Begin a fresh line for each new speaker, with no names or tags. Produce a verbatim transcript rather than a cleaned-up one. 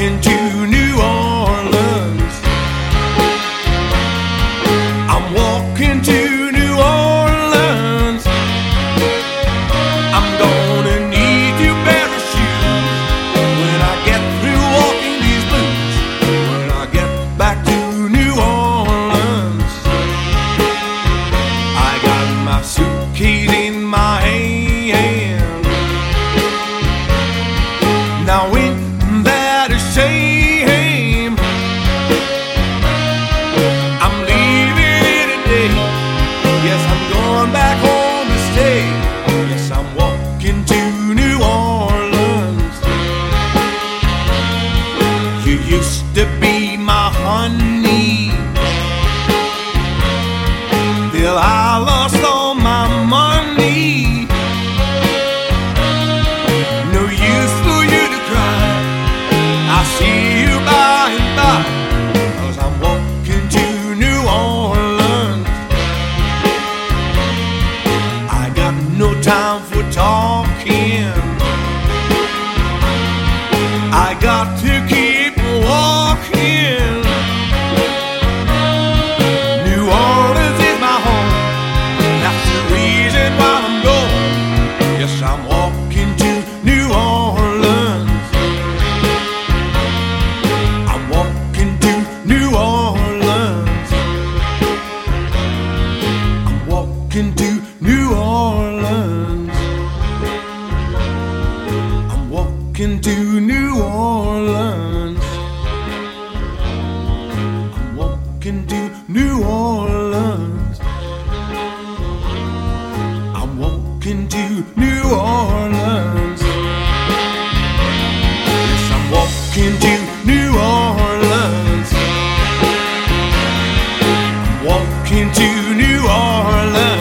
walking to New Orleans. I'm walking to New Orleans. I'm gonna need you better shoes when I get through walking these blues. When I get back to New Orleans, I got my suitcase in my hand. Now ain't that a shame? I'm leaving here today. Yes, I'm going back home to stay. Yes, I'm walking to New Orleans. You used to be my honey, till I lost all my money. No use for you to cry, I'll see you by and by, 'cause I'm walking to New Orleans. I got no time for talking, I got to keep walking. New Orleans is my home, that's the reason why I'm going. Yes, I'm walking to New Orleans. I'm walking to New Orleans. I'm walking to New Orleans. I'm walking to New Orleans. I'm walking to New Orleans. I'm walking to New Orleans. Yes, I'm walking to New Orleans. I'm walking to New Orleans.